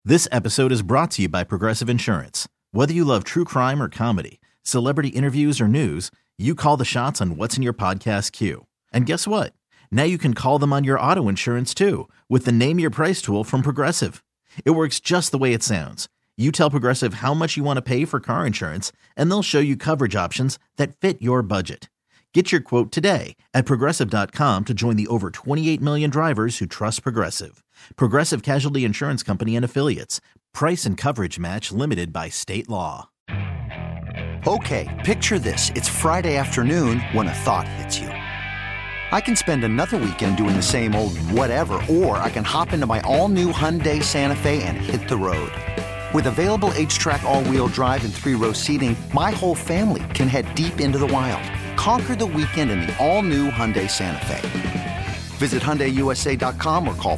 This episode is brought to you by Progressive Insurance. Whether you love true crime or comedy, celebrity interviews or news, you call the shots on what's in your podcast queue. And guess what? Now you can call them on your auto insurance too with the Name Your Price tool from Progressive. It works just the way it sounds. You tell Progressive how much you want to pay for car insurance, and they'll show you coverage options that fit your budget. Get your quote today at Progressive.com to join the over 28 million drivers who trust Progressive. Progressive Casualty Insurance Company and Affiliates. Price and coverage match limited by state law. Okay, picture this. It's Friday afternoon when a thought hits you. I can spend another weekend doing the same old whatever, or I can hop into my all-new Hyundai Santa Fe and hit the road. With available H-Track all-wheel drive and 3-row seating, my whole family can head deep into the wild. Conquer the weekend in the all-new Hyundai Santa Fe. Visit HyundaiUSA.com or call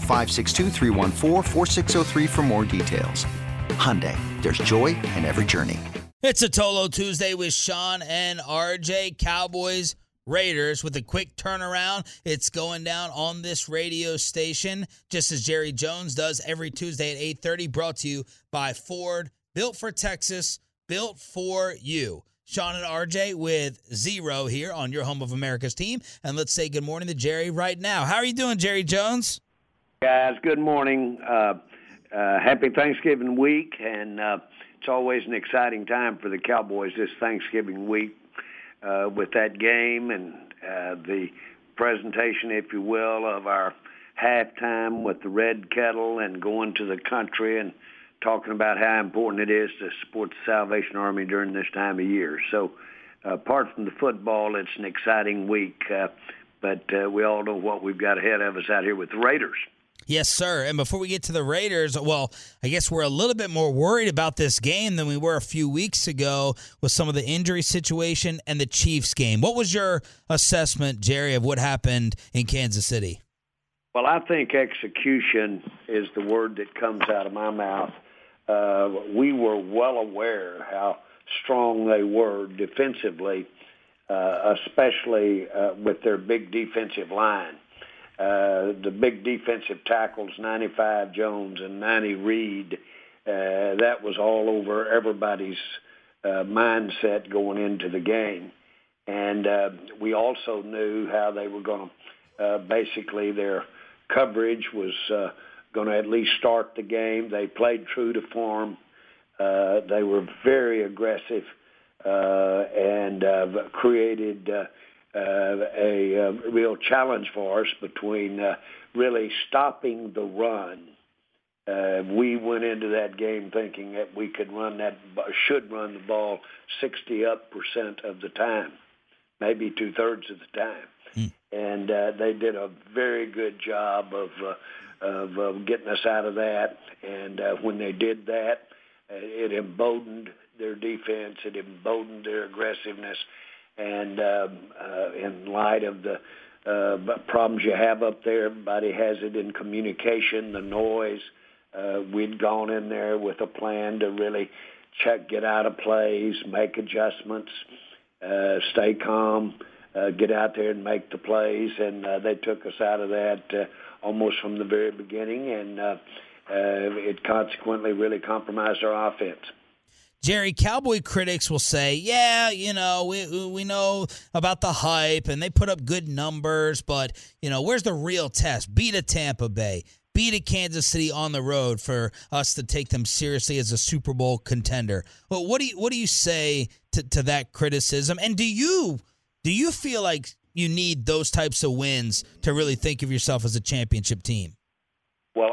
562-314-4603 for more details. Hyundai, there's joy in every journey. It's a Tolo Tuesday with Sean and RJ. Cowboys, Raiders with a quick turnaround. It's going down on this radio station, just as Jerry Jones does every Tuesday at 8:30, brought to you by Ford. Built for Texas, built for you. Sean and RJ with Zero here on your home of America's team. And let's say good morning to Jerry right now. How are you doing, Jerry Jones? Guys, good morning. Happy Thanksgiving week, and it's always an exciting time for the Cowboys this Thanksgiving week with that game and the presentation, if you will, of our halftime with the Red Kettle and going to the country and talking about how important it is to support the Salvation Army during this time of year. So apart from the football, it's an exciting week, but we all know what we've got ahead of us out here with the Raiders. Yes, sir. And before we get to the Raiders, well, I guess we're a little bit more worried about this game than we were a few weeks ago with some of the injury situation and the Chiefs game. What was your assessment, Jerry, of what happened in Kansas City? Well, I think execution is the word that comes out of my mouth. We were well aware how strong they were defensively, especially with their big defensive line. The big defensive tackles, 95 Jones and 90 Reed, that was all over everybody's mindset going into the game. And we also knew how they were going to, basically their coverage was going to at least start the game. They played true to form. They were very aggressive and created a real challenge for us between really stopping the run. We went into that game thinking that we could should run the ball 60% of the time, maybe 2/3 of the time. And they did a very good job of getting us out of that. And when they did that, it emboldened their defense. It emboldened their aggressiveness. And in light of the problems you have up there, everybody has it in communication, the noise. We'd gone in there with a plan to really get out of plays, make adjustments, stay calm, get out there and make the plays. And they took us out of that almost from the very beginning, and it consequently really compromised our offense. Jerry, Cowboy critics will say, yeah, we know about the hype, and they put up good numbers, but, where's the real test? Beat a Tampa Bay, beat a Kansas City on the road for us to take them seriously as a Super Bowl contender. Well, what do you say to that criticism? And do you feel like you need those types of wins to really think of yourself as a championship team? Well,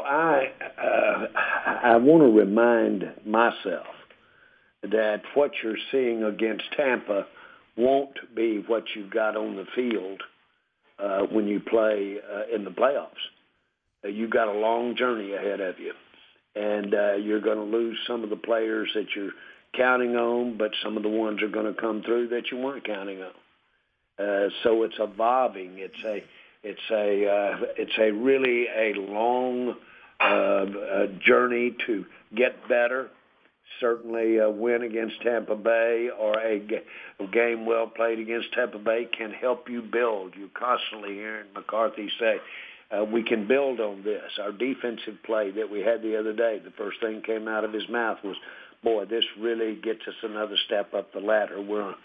I want to remind myself that what you're seeing against Tampa won't be what you've got on the field when you play in the playoffs. You've got a long journey ahead of you, and you're going to lose some of the players that you're counting on, but some of the ones are going to come through that you weren't counting on. So it's evolving. It's a really a long journey to get better. Certainly a win against Tampa Bay or a game well played against Tampa Bay can help you build. You constantly hearing McCarthy say, we can build on this. Our defensive play that we had the other day, the first thing came out of his mouth was, boy, this really gets us another step up the ladder.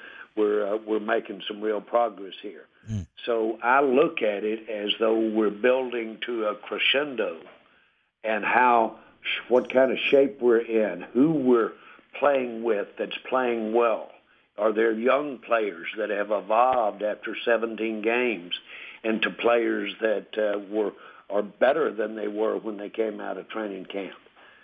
We're making some real progress here. So I look at it as though we're building to a crescendo, and what kind of shape we're in, who we're playing with that's playing well. Are there young players that have evolved after 17 games into players that are better than they were when they came out of training camp?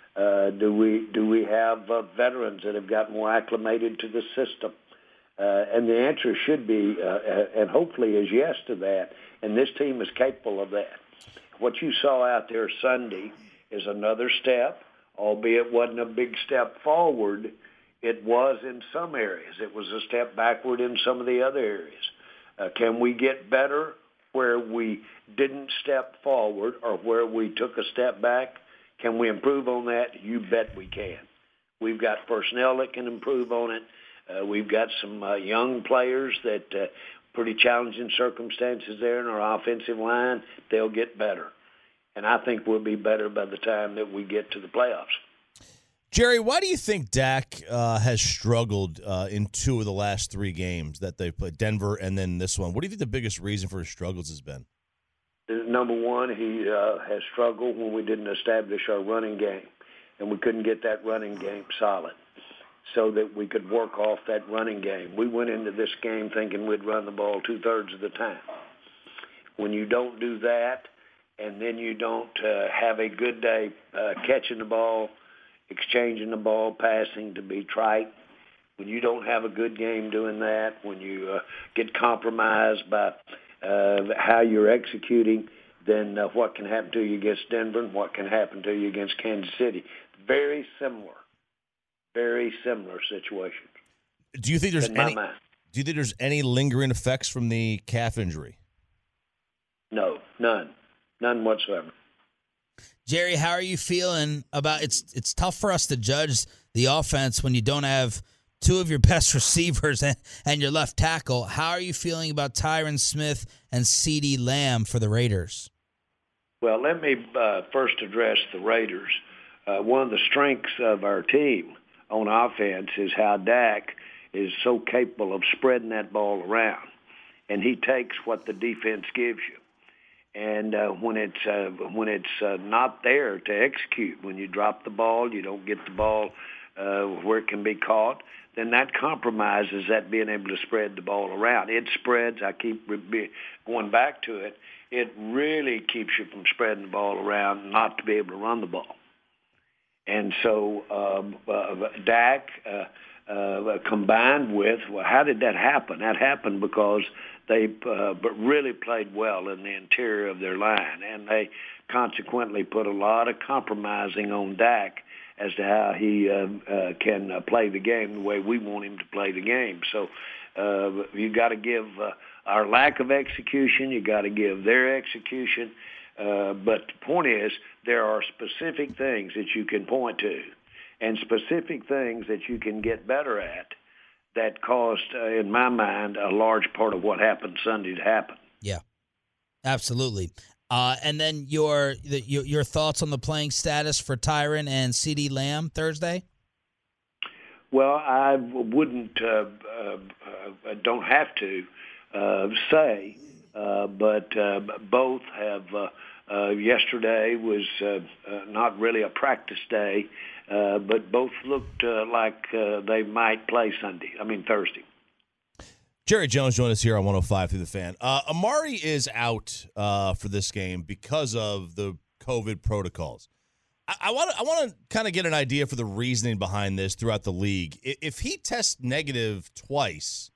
Do we have veterans that have gotten more acclimated to the system? And the answer should be, and hopefully is yes to that, and this team is capable of that. What you saw out there Sunday is another step, albeit wasn't a big step forward. It was in some areas. It was a step backward in some of the other areas. Can we get better where we didn't step forward or where we took a step back? Can we improve on that? You bet we can. We've got personnel that can improve on it. We've got some young players that pretty challenging circumstances there in our offensive line. They'll get better. And I think we'll be better by the time that we get to the playoffs. Jerry, why do you think Dak has struggled in 2 of the last 3 games that they've played, Denver and then this one? What do you think the biggest reason for his struggles has been? Number one, he has struggled when we didn't establish our running game, and we couldn't get that running game solid so that we could work off that running game. We went into this game thinking we'd run the ball 2/3 of the time. When you don't do that, and then you don't have a good day catching the ball, exchanging the ball, passing to be trite, when you don't have a good game doing that, when you get compromised by how you're executing, then what can happen to you against Denver and what can happen to you against Kansas City? Very similar situations. Do you think there's any lingering effects from the calf injury? No, none whatsoever. Jerry, how are you feeling about it's tough for us to judge the offense when you don't have 2 of your best receivers and your left tackle. How are you feeling about Tyron Smith and CeeDee Lamb for the Raiders? Well, let me first address the Raiders. One of the strengths of our team on offense is how Dak is so capable of spreading that ball around, and he takes what the defense gives you. And when it's not there to execute, when you drop the ball, you don't get the ball where it can be caught, then that compromises that being able to spread the ball around. It spreads. I keep going back to it. It really keeps you from spreading the ball around, not to be able to run the ball. And so Dak combined with, well, how did that happen? That happened because they really played well in the interior of their line, and they consequently put a lot of compromising on Dak as to how he can play the game the way we want him to play the game. So you got to give our lack of execution, you got to give their execution. But the point is, there are specific things that you can point to and specific things that you can get better at that caused, in my mind, a large part of what happened Sunday to happen. Yeah, absolutely. And then your thoughts on the playing status for Tyron and CeeDee Lamb Thursday? Well, I wouldn't, don't have to say, but both have. Yesterday was not really a practice day, but both looked like they might play Thursday. Jerry Jones joined us here on 105 through the Fan. Amari is out for this game because of the COVID protocols. I want to kind of get an idea for the reasoning behind this throughout the league. If he tests negative twice,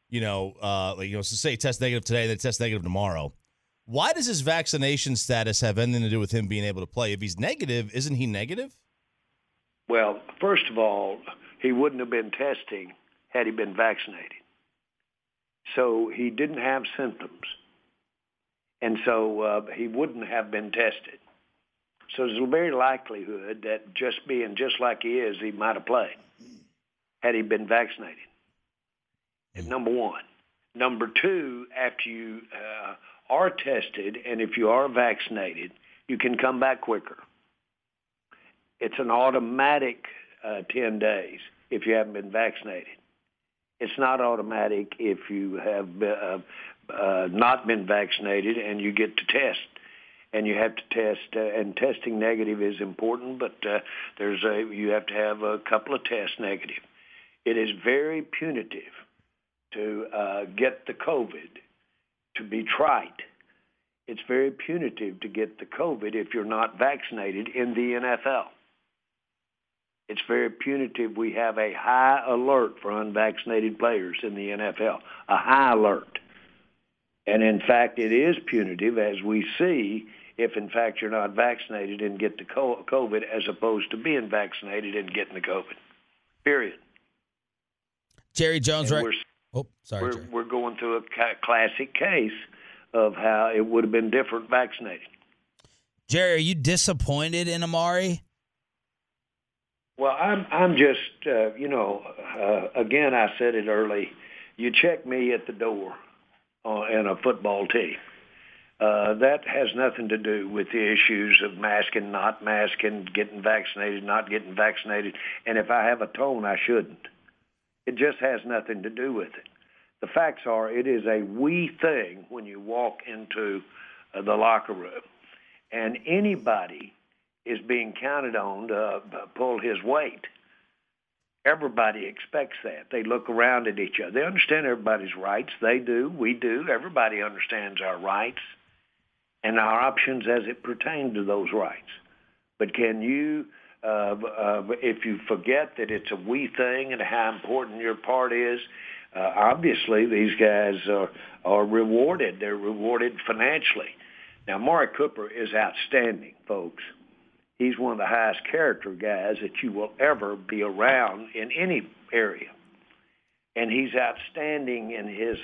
so say he tests negative today, then tests negative tomorrow, why does his vaccination status have anything to do with him being able to play? If he's negative, isn't he negative? Well, first of all, he wouldn't have been testing had he been vaccinated. So he didn't have symptoms, and so he wouldn't have been tested. So there's a very likelihood that just like he is, he might have played had he been vaccinated. Number one. Number two, after you are tested, and if you are vaccinated, you can come back quicker. It's an automatic 10 days if you haven't been vaccinated. It's not automatic if you have not been vaccinated and you get to test. And you have to test, and testing negative is important, but you have to have a couple of tests negative. It is very punitive to get the COVID, to be trite. It's very punitive to get the COVID if you're not vaccinated in the NFL. It's very punitive. We have a high alert for unvaccinated players in the NFL, a high alert. And, in fact, it is punitive, as we see, if, in fact, you're not vaccinated and get the COVID as opposed to being vaccinated and getting the COVID, period. Jerry Jones, right? We're going through a classic case of how it would have been different vaccinated. Jerry, are you disappointed in Amari? Well, I'm just, again, I said it early. You check me at the door in a football team. That has nothing to do with the issues of masking, not masking, getting vaccinated, not getting vaccinated. And if I have a tone, I shouldn't. It just has nothing to do with it. The facts are it is a we thing when you walk into the locker room. And anybody is being counted on to pull his weight. Everybody expects that. They look around at each other. They understand everybody's rights. They do. We do. Everybody understands our rights and our options as it pertains to those rights. But can you, if you forget that it's a we thing and how important your part is, obviously these guys are rewarded. They're rewarded financially. Now, Amari Cooper is outstanding, folks. He's one of the highest character guys that you will ever be around in any area. And he's outstanding in his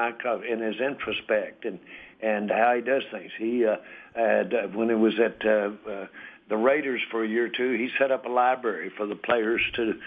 introspect and how he does things. He when he was at the Raiders for a year or two, he set up a library for the players to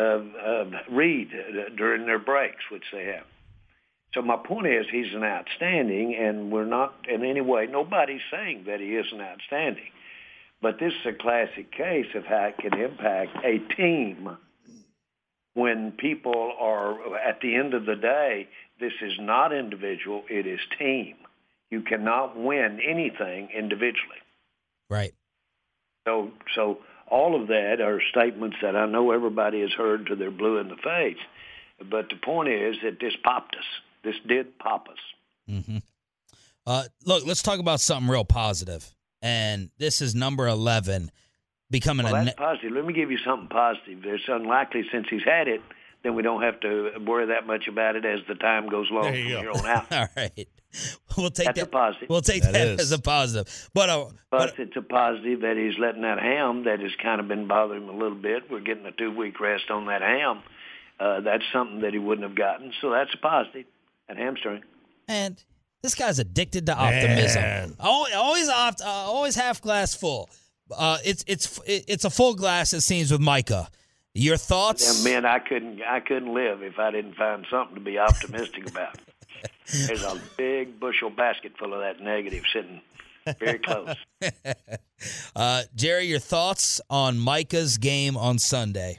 read during their breaks, which they have. So my point is he's an outstanding, and we're not in any way, nobody's saying that he isn't outstanding. But this is a classic case of how it can impact a team when people are, at the end of the day, this is not individual, it is team. You cannot win anything individually. Right. So all of that are statements that I know everybody has heard till they're blue in the face. But the point is that this popped us. This did pop us. Mm-hmm. Look, let's talk about something real positive. And this is number 11 becoming that's positive. Let me give you something positive. It's unlikely since he's had it, then we don't have to worry that much about it as the time goes along from here on out. All right. We'll take That's a positive. We'll take that as a positive. But it's a positive that he's letting that ham that has kind of been bothering him a little bit. We're getting a 2-week rest on that ham. That's something that he wouldn't have gotten. So that's a positive. That hamstring. And this guy's addicted to optimism. Always half glass full. It's a full glass, it seems, with Micah. Your thoughts? Yeah, man, I couldn't live if I didn't find something to be optimistic about. There's a big bushel basket full of that negative sitting very close. Jerry, your thoughts on Micah's game on Sunday?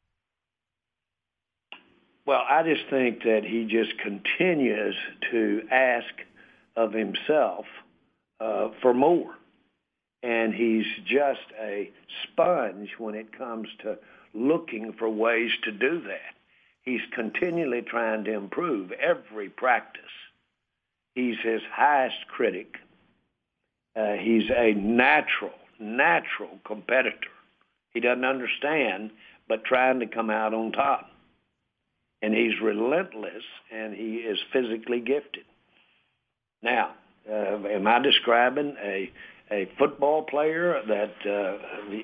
Well, I just think that he just continues to ask of himself for more. And he's just a sponge when it comes to looking for ways to do that. He's continually trying to improve every practice. He's his highest critic. He's a natural competitor. He doesn't understand, but trying to come out on top. And he's relentless, and he is physically gifted. Now, am I describing a football player that,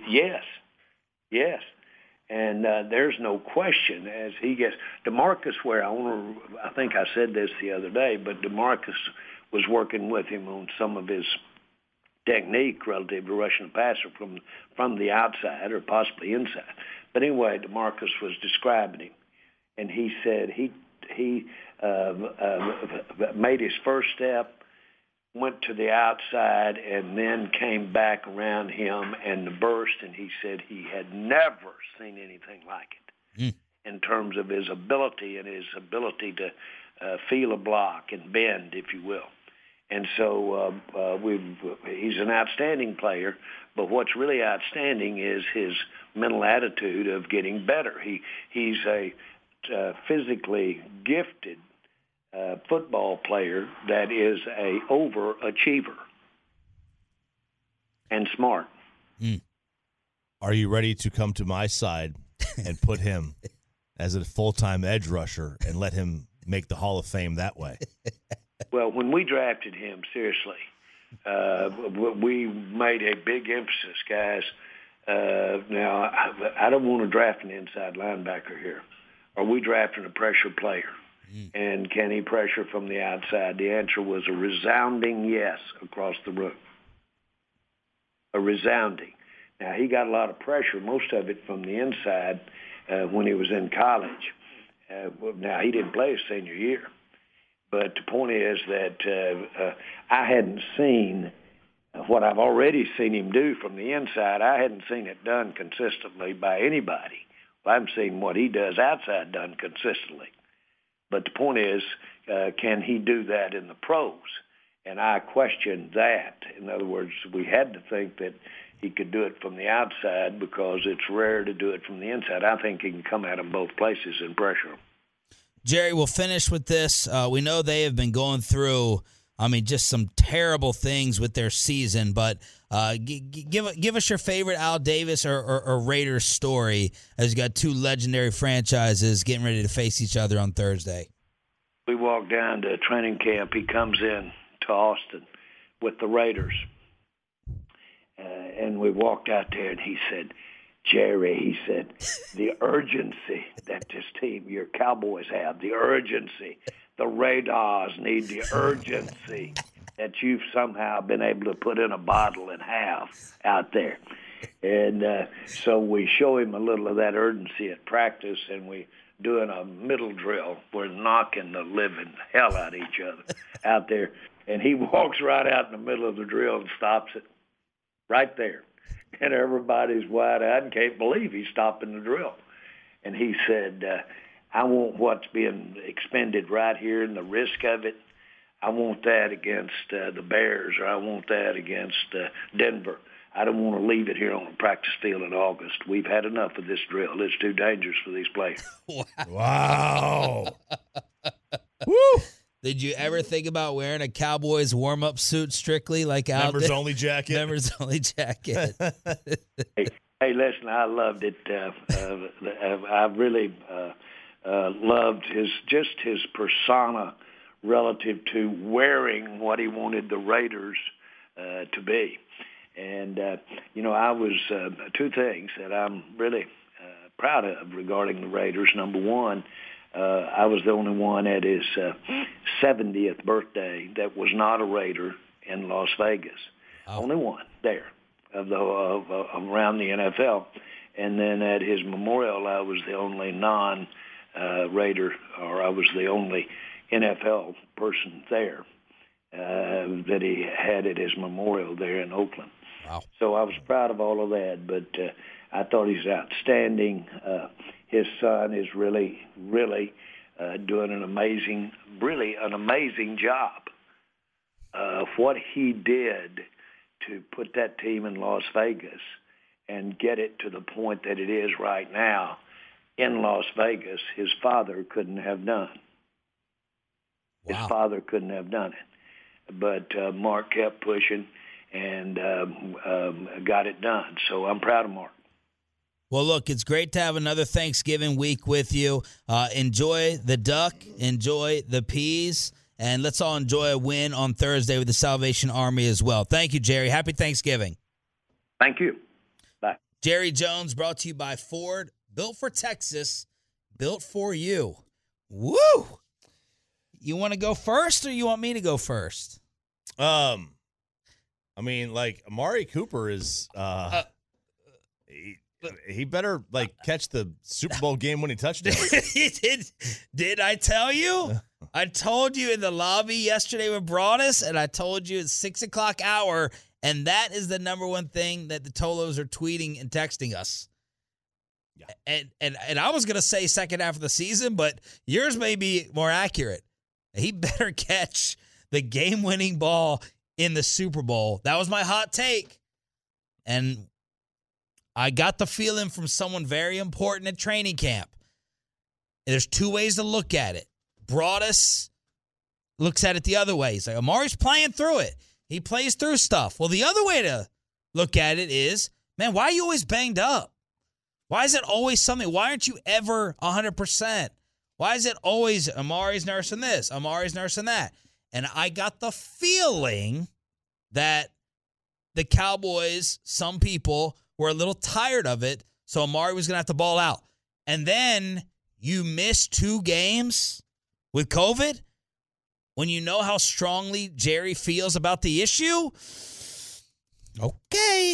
yes. And there's no question as he gets DeMarcus Ware. I think I said this the other day, but DeMarcus was working with him on some of his technique relative to rushing the passer from the outside or possibly inside. But anyway, DeMarcus was describing him, and he said he made his first step went to the outside and then came back around him and the burst, and he said he had never seen anything like it in terms of his ability and his ability to feel a block and bend, if you will. And so he's an outstanding player, but what's really outstanding is his mental attitude of getting better. He's a physically gifted football player that is a overachiever and smart. Are you ready to come to my side and put him as a full-time edge rusher and let him make the Hall of Fame that way? Well, when we drafted him, seriously, we made a big emphasis, guys. Now, I don't want to draft an inside linebacker here. Are we drafting a pressure player? And can he pressure from the outside? The answer was a resounding yes across the room. A resounding. Now, he got a lot of pressure, most of it from the inside when he was in college. Now, he didn't play his senior year. But the point is that I hadn't seen what I've already seen him do from the inside. I hadn't seen it done consistently by anybody. Well, I'm seeing what he does outside done consistently. But the point is, can he do that in the pros? And I questioned that. In other words, we had to think that he could do it from the outside because it's rare to do it from the inside. I think he can come at them both places and pressure them. Jerry, we'll finish with this. We know they have been going through, just some terrible things with their season, but give us your favorite Al Davis or Raiders story as you got two legendary franchises getting ready to face each other on Thursday. We walked down to training camp. He comes in to Austin with the Raiders, and we walked out there, and he said, Jerry, he said, the urgency that this team, your Cowboys have, the urgency, the Raiders need the urgency that you've somehow been able to put in a bottle and have out there. And so we show him a little of that urgency at practice, and we doing a middle drill. We're knocking the living hell out of each other out there. And he walks right out in the middle of the drill and stops it right there. And everybody's wide-eyed and can't believe he's stopping the drill. And he said, I want what's being expended right here and the risk of it. I want that against the Bears, or I want that against Denver. I don't want to leave it here on the practice field in August. We've had enough of this drill. It's too dangerous for these players. Wow. Woo! Did you ever think about wearing a Cowboys warm-up suit strictly like Al? Members-only jacket. Members-only jacket. Hey, listen, I loved it. I really loved his persona relative to wearing what he wanted the Raiders to be. And, I was two things that I'm really proud of regarding the Raiders. Number one, I was the only one at his 70th birthday that was not a Raider in Las Vegas. Oh. Only one there around the NFL. And then at his memorial, I was the only non-Raider, or I was the only NFL person there that he had at his memorial there in Oakland. Wow. So I was proud of all of that, but I thought he's outstanding. His son is really, really doing an amazing job. What he did to put that team in Las Vegas and get it to the point that it is right now in Las Vegas, his father couldn't have done. Wow. His father couldn't have done it. But Mark kept pushing and got it done. So I'm proud of Mark. Well, look, it's great to have another Thanksgiving week with you. Enjoy the duck, enjoy the peas, and let's all enjoy a win on Thursday with the Salvation Army as well. Thank you, Jerry. Happy Thanksgiving. Thank you. Bye. Jerry Jones, brought to you by Ford. Built for Texas, built for you. Woo! You want to go first, or you want me to go first? Amari Cooper is he better catch the Super Bowl game-winning touchdown. Did I tell you? I told you in the lobby yesterday with Broadus, and I told you it's 6 o'clock hour, and that is the number one thing that the Tolos are tweeting and texting us. Yeah. And I was going to say second half of the season, but yours may be more accurate. He better catch the game-winning ball in the Super Bowl. That was my hot take. And I got the feeling from someone very important at training camp. There's two ways to look at it. Broadus looks at it the other way. He's like, Amari's playing through it. He plays through stuff. Well, the other way to look at it is, man, why are you always banged up? Why is it always something? Why aren't you ever 100%? Why is it always Amari's nursing this, Amari's nursing that? And I got the feeling that the Cowboys, some people, were a little tired of it, so Amari was going to have to ball out. And then you miss 2 games with COVID when you know how strongly Jerry feels about the issue. Okay.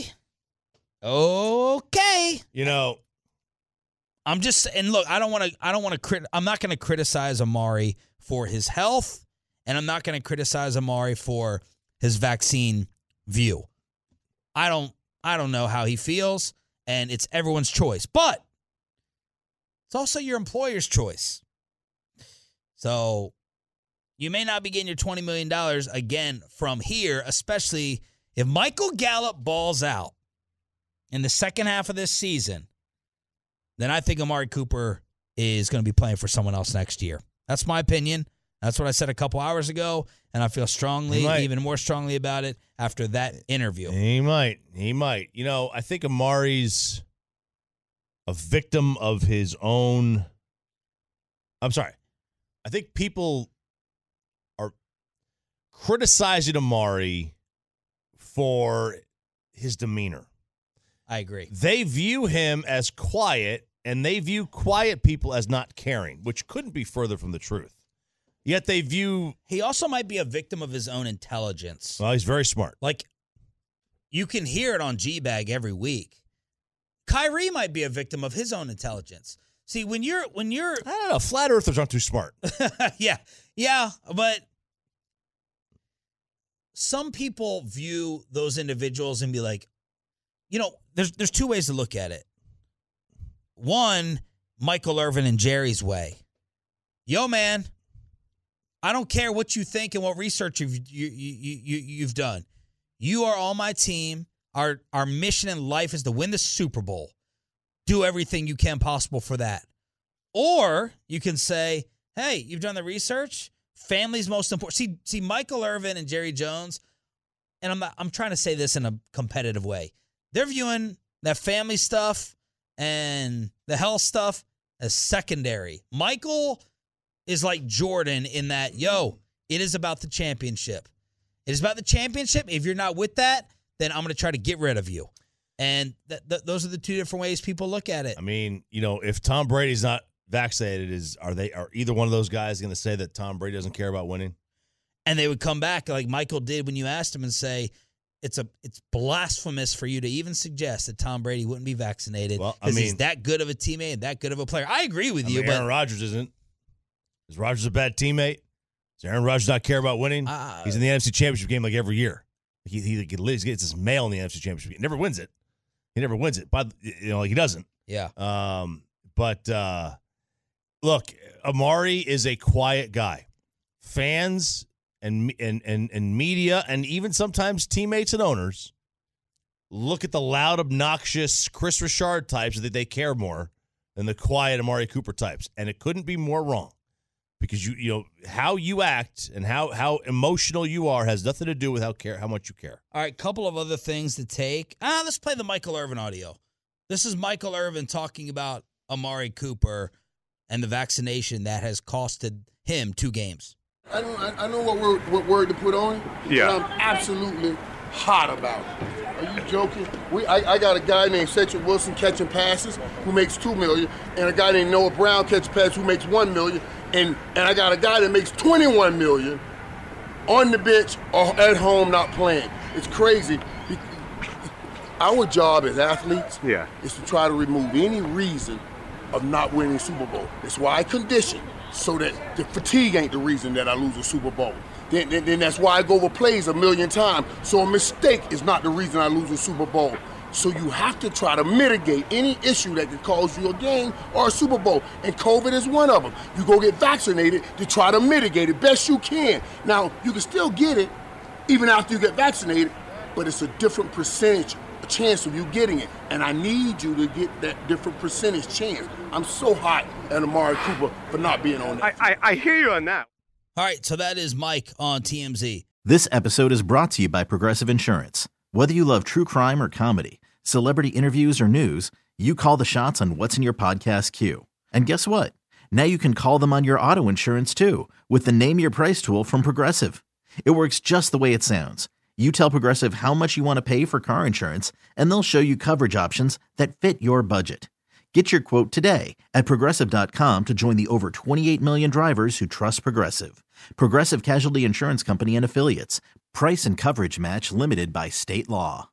You know, I'm just, and look, I'm not going to criticize Amari for his health, and I'm not going to criticize Amari for his vaccine view. I don't know how he feels, and it's everyone's choice. But it's also your employer's choice. So you may not be getting your $20 million again from here, especially if Michael Gallup balls out in the second half of this season, then I think Amari Cooper is going to be playing for someone else next year. That's my opinion. That's what I said a couple hours ago, and I feel strongly, even more strongly about it after that interview. He might. You know, I think Amari's a victim of his own. I'm sorry. I think people are criticizing Amari for his demeanor. I agree. They view him as quiet, and they view quiet people as not caring, which couldn't be further from the truth. Yet they view... He also might be a victim of his own intelligence. Well, he's very smart. Like, you can hear it on G-Bag every week. Kyrie might be a victim of his own intelligence. See, when you're... I don't know. Flat earthers aren't too smart. Yeah, but some people view those individuals and be like, you know, there's 2 ways to look at it. One, Michael Irvin and Jerry's way. Yo, man, I don't care what you think and what research you've done. You are on my team. Our mission in life is to win the Super Bowl. Do everything you can possible for that. Or you can say, hey, you've done the research. Family's most important. See, Michael Irvin and Jerry Jones, and I'm trying to say this in a competitive way. They're viewing that family stuff and the health stuff as secondary. Michael is like Jordan in that, it is about the championship. It is about the championship. If you're not with that, then I'm going to try to get rid of you. And those are the 2 different ways people look at it. I mean, you know, if Tom Brady's not vaccinated, are either one of those guys going to say that Tom Brady doesn't care about winning? And they would come back like Michael did when you asked him and say, it's blasphemous for you to even suggest that Tom Brady wouldn't be vaccinated because he's that good of a teammate and that good of a player. I agree with you. Aaron Rodgers isn't. Is Rodgers a bad teammate? Does Aaron Rodgers not care about winning? He's in the NFC Championship game like every year. He gets his mail in the NFC Championship game. Never wins it. He never wins it. But he doesn't. Yeah. But look, Amari is a quiet guy. Fans and media and even sometimes teammates and owners look at the loud, obnoxious Chris Richard types that they care more than the quiet Amari Cooper types, and it couldn't be more wrong. Because you know how you act and how emotional you are has nothing to do with how much you care. All right, couple of other things to take. Let's play the Michael Irvin audio. This is Michael Irvin talking about Amari Cooper and the vaccination that has costed him 2 games. I know what word to put on it. Yeah. And I'm absolutely hot about it. Are you joking? I got a guy named Cedric Wilson catching passes who makes $2 million, and a guy named Noah Brown catching passes who makes $1 million. And I got a guy that makes $21 million on the bench or at home not playing. It's crazy. Our job as athletes is to try to remove any reason of not winning Super Bowl. That's why I condition, so that the fatigue ain't the reason that I lose a Super Bowl. Then that's why I go over plays 1,000,000 times. So a mistake is not the reason I lose a Super Bowl. So you have to try to mitigate any issue that could cause you a game or a Super Bowl. And COVID is one of them. You go get vaccinated to try to mitigate it best you can. Now, you can still get it even after you get vaccinated, but it's a different percentage chance of you getting it. And I need you to get that different percentage chance. I'm so hot at Amari Cooper for not being on that. I hear you on that. All right, so that is Mike on TMZ. This episode is brought to you by Progressive Insurance. Whether you love true crime or comedy, celebrity interviews or news, you call the shots on what's in your podcast queue. And guess what? Now you can call them on your auto insurance too with the Name Your Price tool from Progressive. It works just the way it sounds. You tell Progressive how much you want to pay for car insurance, and they'll show you coverage options that fit your budget. Get your quote today at Progressive.com to join the over 28 million drivers who trust Progressive. Progressive Casualty Insurance Company and Affiliates. Price and coverage match limited by state law.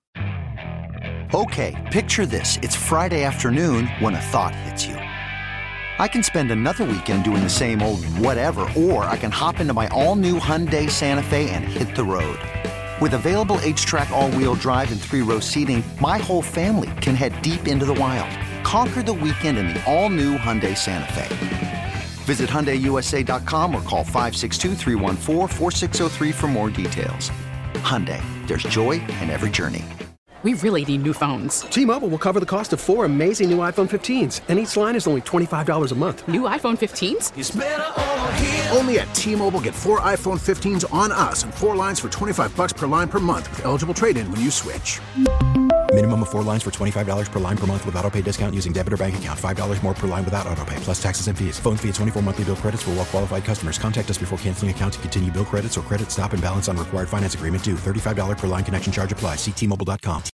Okay, picture this. It's Friday afternoon when a thought hits you. I can spend another weekend doing the same old whatever, or I can hop into my all-new Hyundai Santa Fe and hit the road. With available H-Track all-wheel drive and 3-row seating, my whole family can head deep into the wild. Conquer the weekend in the all-new Hyundai Santa Fe. Visit HyundaiUSA.com or call 562-314-4603 for more details. Hyundai, there's joy in every journey. We really need new phones. T-Mobile will cover the cost of 4 amazing new iPhone 15s, and each line is only $25 a month. New iPhone 15s? It's better over here. Only at T-Mobile, get 4 iPhone 15s on us and 4 lines for $25 per line per month with eligible trade-in when you switch. Minimum of 4 lines for $25 per line per month with autopay discount using debit or bank account. $5 more per line without autopay, plus taxes and fees. Phone fee at 24 monthly bill credits for well-qualified customers. Contact us before canceling account to continue bill credits or credit stop and balance on required finance agreement due. $35 per line connection charge applies. See T-Mobile.com.